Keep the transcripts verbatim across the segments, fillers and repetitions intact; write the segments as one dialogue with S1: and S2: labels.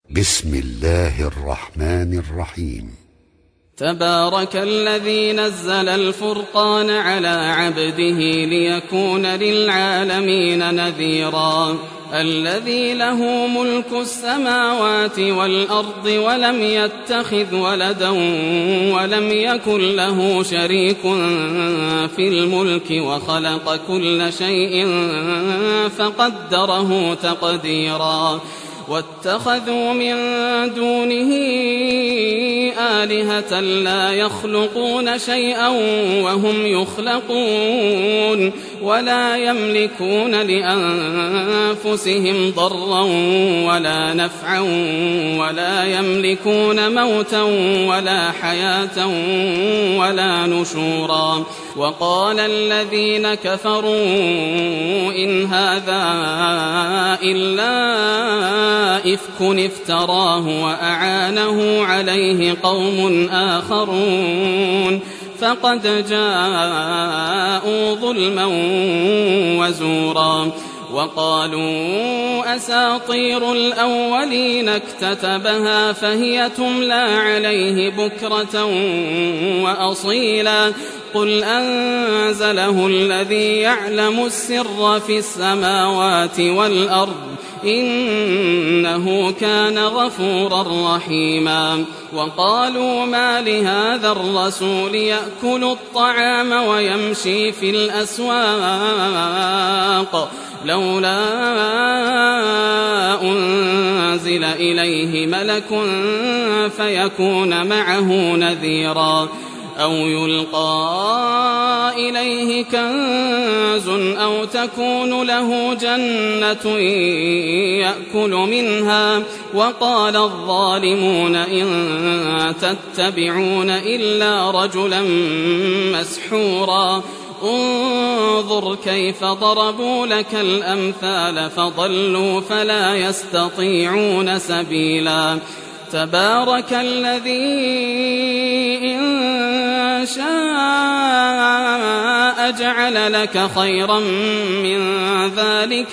S1: بسم الله الرحمن الرحيم.
S2: تبارك الذي نزل الفرقان على عبده ليكون للعالمين نذيرا الذي له ملك السماوات والأرض ولم يتخذ ولدا ولم يكن له شريك في الملك وخلق كل شيء فقدره تقديرا واتخذوا من دونه آلهة لا يخلقون شيئا وهم يخلقون ولا يملكون لأنفسهم ضرا ولا نفعا ولا يملكون موتا ولا حياة ولا نشورا. وقال الذين كفروا إن هذا إلا إفك افتراه وأعانه عليه قوم آخرون فقد جاءوا ظلما وزورا. وقالوا أساطير الأولين اكتتبها فهي تملى عليه بكرة وأصيلا قل أنزله الذي يعلم السر في السماوات والأرض إنه كان غفورا رحيما. وقالوا ما لهذا الرسول يأكل الطعام ويمشي في الأسواق لولا أنزل إليه ملك فيكون معه نذيرا أو يلقى إليه كنز أو تكون له جنة يأكل منها. وقال الظالمون إن تتبعون إلا رجلا مسحورا انظر كيف ضربوا لك الأمثال فضلوا فلا يستطيعون سبيلا. تبارك الذي إن شاء جعل لك خيرا من ذلك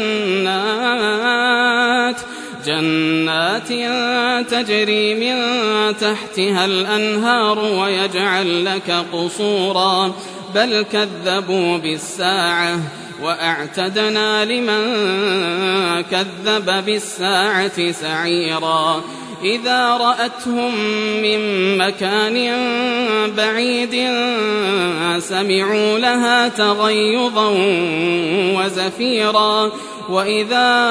S2: جنات جنات تجري من تحتها الأنهار ويجعل لك قصورا بل كذبوا بالساعة وأعتدنا لمن كذب بالساعة سعيرا. إذا رأتهم من مكان بعيد سمعوا لها تغيظا وزفيرا وإذا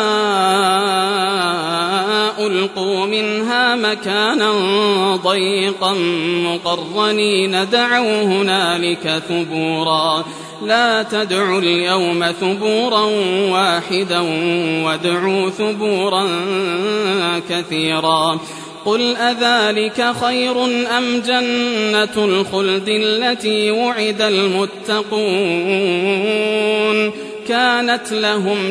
S2: ألقوا منها مكانا ضيقا مقرنين دعوا هنالك ثبورا لا تدعوا اليوم ثبورا واحدا وادعوا ثبورا كثيرا. قل أذلك خير أم جنة الخلد التي وعد المتقون كانت لهم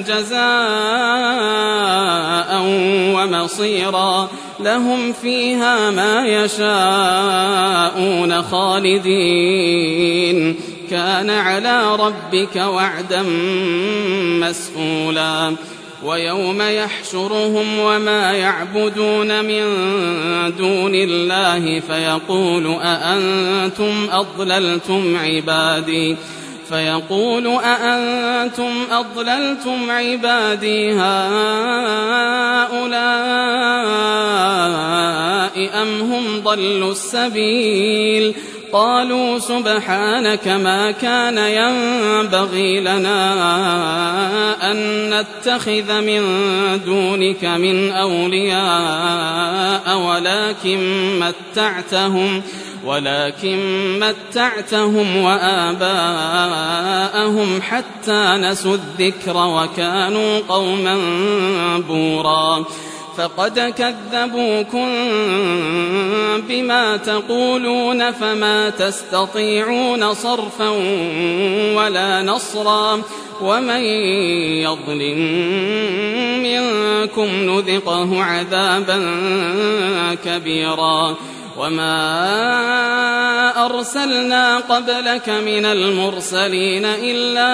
S2: جزاء ومصيرا لهم فيها ما يشاءون خالدين كان على ربك وعدا مسئولا. ويوم يحشرهم وما يعبدون من دون الله فيقول أأنتم أضللتم عبادي فيقول أأنتم أضللتم عبادي هؤلاء أم هم ضلوا السبيل قالوا سبحانك ما كان ينبغي لنا أن نتخذ من دونك من أولياء ولكن متعتهم ولكن متعتهم وآباءهم حتى نسوا الذكر وكانوا قوما بورا. فقد كذبوكم بما تقولون فما تستطيعون صرفا ولا نصرا ومن يظلم منكم نذقه عذابا كبيرا. وما أرسلنا قبلك من المرسلين إلا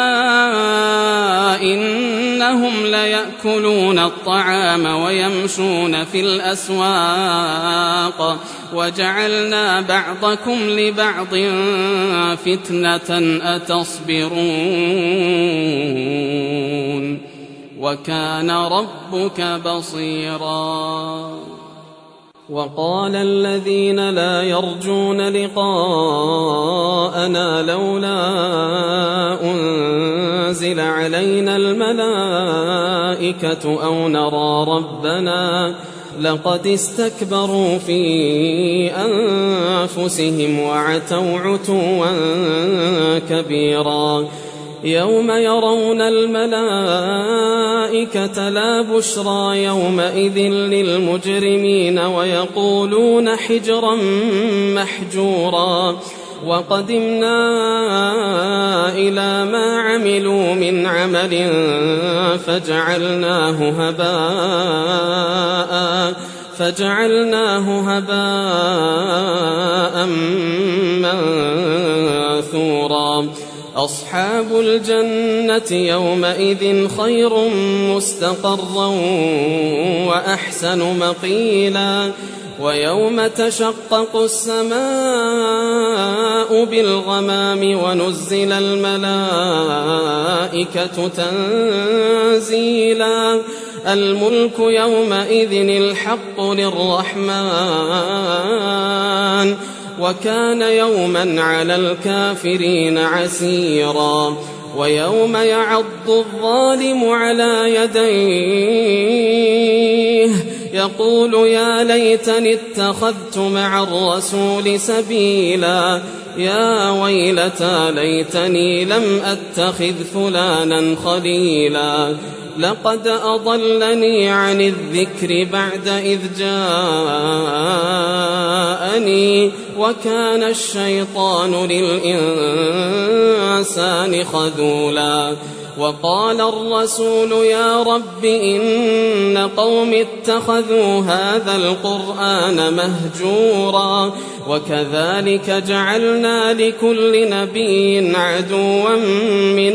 S2: إنهم ليأكلون الطعام ويمشون في الأسواق وجعلنا بعضكم لبعض فتنة أتصبرون وكان ربك بصيرا. وقال الذين لا يرجون لقاءنا لولا أنزل علينا الملائكة أو نرى ربنا لقد استكبروا في أنفسهم وعتوا عتوا كبيرا. يوم يرون الملائكة لا بشرى يومئذ للمجرمين ويقولون حجرا محجورا. وقدمنا إلى ما عملوا من عمل فجعلناه هباء فجعلناه هباء منثورا. أصحاب الجنة يومئذ خير مستقرا وأحسن مقيلا. ويوم تشقق السماء بالغمام ونزل الملائكة تنزيلا. الملك يومئذ الحق للرحمن وكان يوما على الكافرين عسيرا. ويوم يعض الظالم على يديه يقول يا ليتني اتخذت مع الرسول سبيلا. يا ويلتى ليتني لم أتخذ فلانا خليلا. لقد أضلني عن الذكر بعد إذ جاءني وكان الشيطان للإنسان خذولا. وقال الرسول يا رب إن قوم اتخذوا هذا القرآن مهجورا. وكذلك جعلنا لكل نبي عدوا من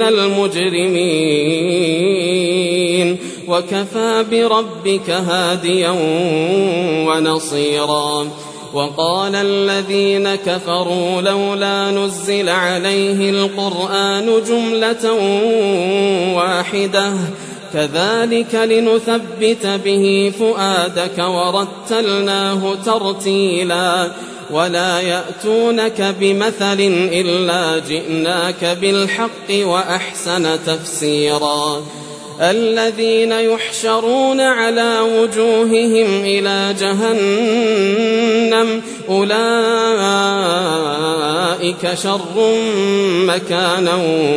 S2: المجرمين وكفى بربك هاديا ونصيرا. وقال الذين كفروا لولا نزل عليه القرآن جملة واحدة كذلك لنثبت به فؤادك ورتلناه ترتيلا. ولا يأتونك بمثل إلا جئناك بالحق وأحسن تفسيرا. الذين يحشرون على وجوههم إلى جهنم أولئك شر مكانا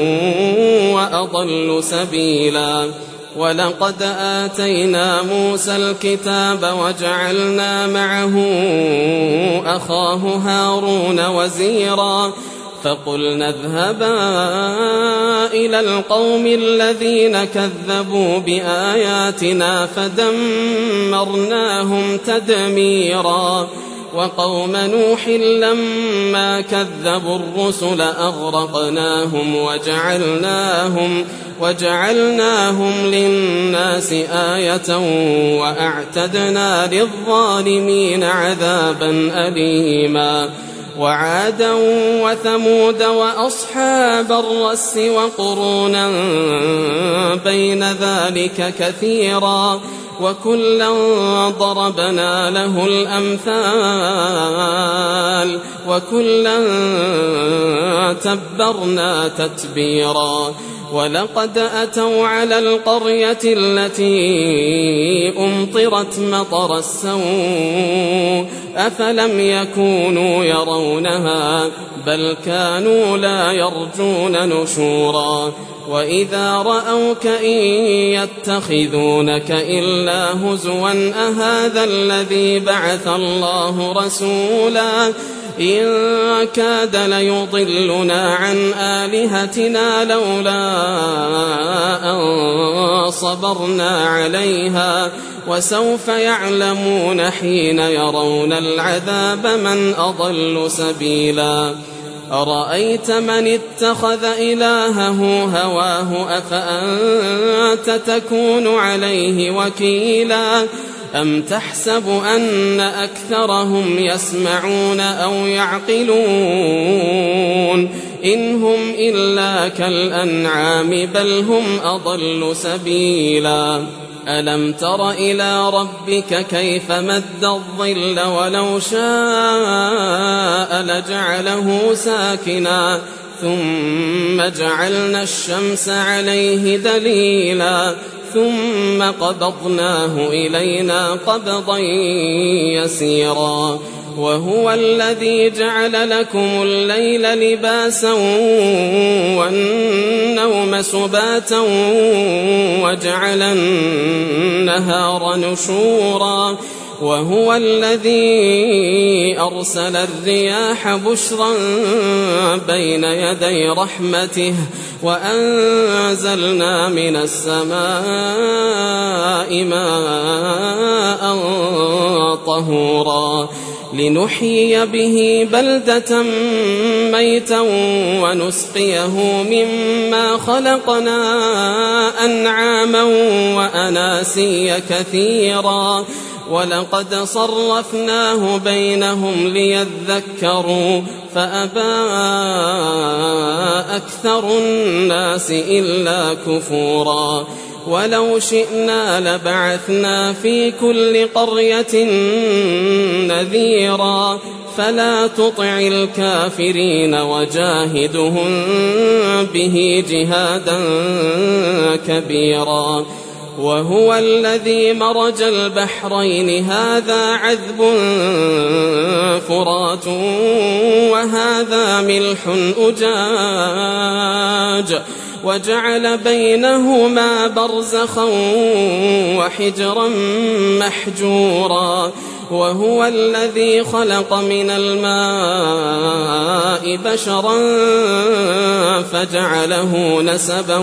S2: وأضل سبيلا. ولقد آتينا موسى الكتاب وجعلنا معه أخاه هارون وزيرا. فقلنا اذهبا إلى القوم الذين كذبوا بآياتنا فدمرناهم تدميرا. وقوم نوح لما كذبوا الرسل أغرقناهم وجعلناهم, وجعلناهم للناس آية وأعتدنا للظالمين عذابا أليما. وعادا وثمود وأصحاب الرس وقرونا بين ذلك كثيرا. وكلا ضربنا له الأمثال وكلا تبرنا تتبيرا. ولقد أتوا على القرية التي أمطرت مطر السوء أفلم يكونوا يرونها بل كانوا لا يرجون نشورا. وإذا رأوك إن يتخذونك إلا هزوا أهذا الذي بعث الله رسولا. إن كاد ليضلنا عن آلهتنا لولا أن صبرنا عليها وسوف يعلمون حين يرون العذاب من أضل سبيلا أرأيت من اتخذ إلهه هواه أفأنت تكون عليه وكيلا أم تحسب أن أكثرهم يسمعون أو يعقلون إن هم إلا كالأنعام بل هم أضل سبيلا ألم تر إلى ربك كيف مد الظل ولو شاء لجعله ساكنا ثم جعلنا الشمس عليه دليلا ثم قبضناه إلينا قبضا يسيرا وهو الذي جعل لكم الليل لباسا والنوم سباتا وجعل النهار نشورا وهو الذي أرسل الرياح بشرا بين يدي رحمته وأنزلنا من السماء ماء طهورا لنحيي به بلدة ميتا ونسقيه مما خلقنا أنعاما وأناسيا كثيرا ولقد صرفناه بينهم ليذكروا فأبى أكثر الناس إلا كفورا ولو شئنا لبعثنا في كل قرية نذيرا فلا تطع الكافرين وجاهدهم به جهادا كبيرا وهو الذي مرج البحرين هذا عذب فرات وهذا ملح أجاج وجعل بينهما برزخا وحجرا محجورا وهو الذي خلق من الماء بشرا فجعله نسبا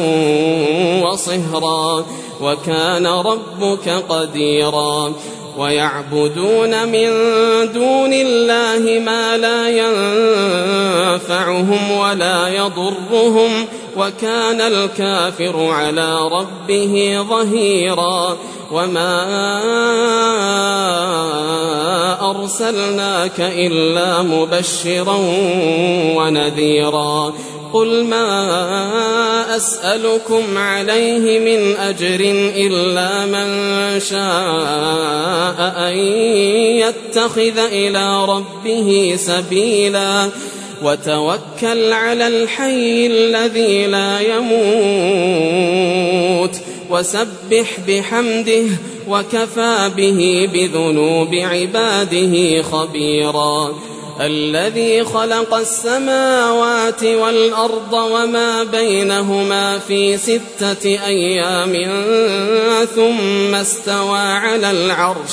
S2: وصهرا وكان ربك قديرا ويعبدون من دون الله ما لا ينفعهم ولا يضرهم وكان الكافر على ربه ظهيرا وما أرسلناك إلا مبشرا ونذيرا قل ما أسألكم عليه من أجر إلا من شاء أن يتخذ إلى ربه سبيلا وتوكل على الحي الذي لا يموت وسبح بحمده وكفى به بذنوب عباده خبيرا الذي خلق السماوات والأرض وما بينهما في ستة أيام ثم استوى على العرش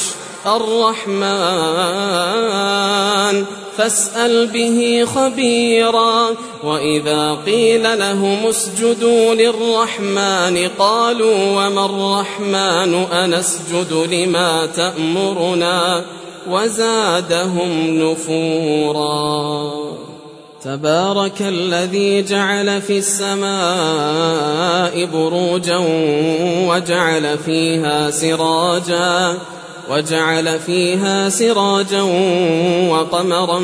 S2: الرحمن فاسأل به خبيرا وإذا قيل لهم اسجدوا للرحمن قالوا وما الرحمن أنسجد لما تأمرنا وزادهم نفورا تبارك الذي جعل في السماء بروجا وجعل فيها سراجا وجعل فيها سراجا وقمرا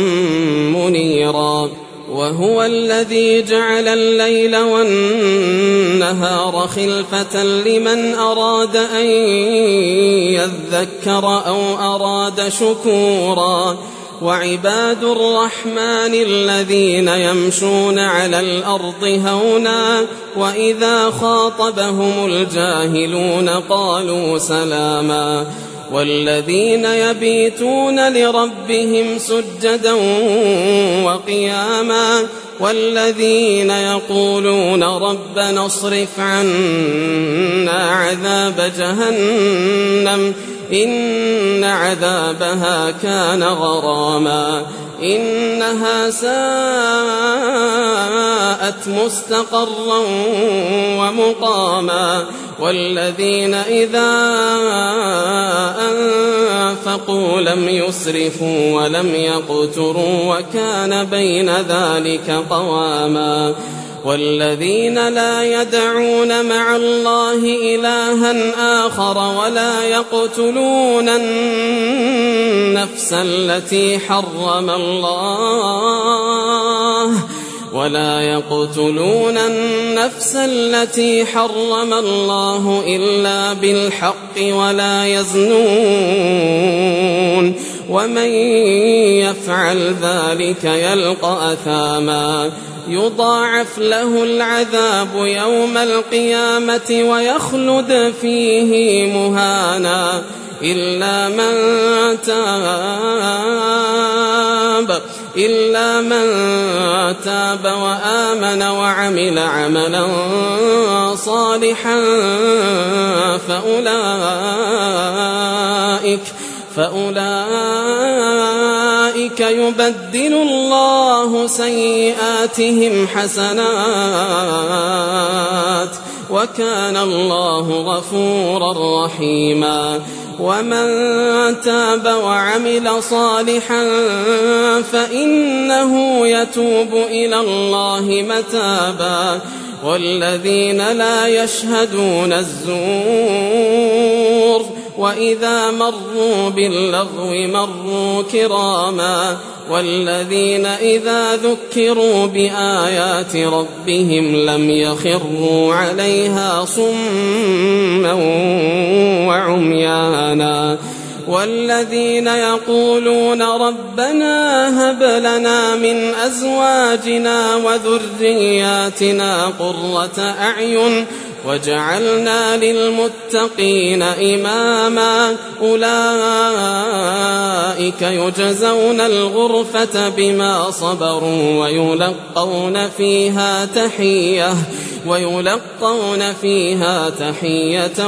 S2: منيرا وهو الذي جعل الليل والنهار خلفة لمن أراد أن يذكر أو أراد شكورا وعباد الرحمن الذين يمشون على الأرض هونا وإذا خاطبهم الجاهلون قالوا سلاما والذين يبيتون لربهم سجدا وقياما والذين يقولون ربنا اصرف عنا عذاب جهنم إن عذابها كان غراما إنها ساءت مستقرا ومقاما والذين إذا أنفقوا لم يسرفوا ولم يقتروا وكان بين ذلك قواما والذين لا يدعون مع الله إلها آخر ولا يقتلون النفس التي حرم الله ولا يقتلون النفس التي حرم الله إلا بالحق ولا يزنون ومن يفعل ذلك يلقى أثاما يضاعف له العذاب يوم القيامة ويخلد فيه مهانا إلا من تاب إلا من تاب وآمن وعمل عملا صالحا فأولئك فأولئك يبدل الله سيئاتهم حسنات وكان الله غفورا رحيما ومن تاب وعمل صالحا فإنه يتوب إلى الله متابا والذين لا يشهدون الزور وإذا مروا باللغو مروا كراما والذين إذا ذكروا بآيات ربهم لم يخروا عليها صما وعميانا والذين يقولون ربنا هب لنا من أزواجنا وذرياتنا قرة أعين وجعلنا للمتقين إماما أولئك يجزون الغرفة بما صبروا ويلقون فيها تحية ويلقون فيها تحية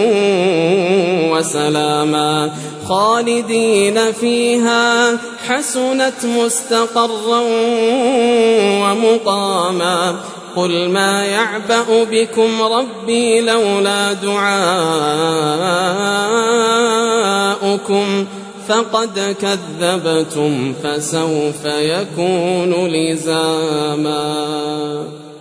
S2: وسلاما خالدين فيها حسنت مستقرا ومقاما قل ما يعبأ بكم ربي لولا دعاؤكم فقد كذبتم فسوف يكون لزاما.